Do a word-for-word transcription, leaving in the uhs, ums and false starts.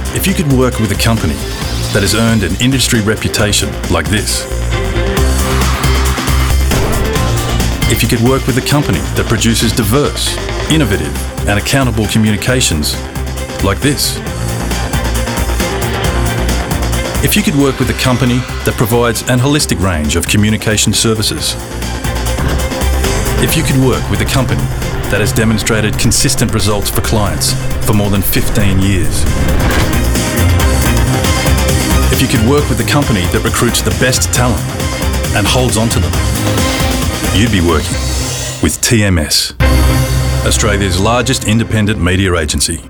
If you could work with a company that has earned an industry reputation like this. If you could work with a company that produces diverse, innovative and accountable communications like this. If you could work with a company that provides an holistic range of communication services. If you could work with a company that has demonstrated consistent results for clients for more than fifteen years. If you could work with a company that recruits the best talent and holds on to them, you'd be working with T M S, Australia's largest independent media agency.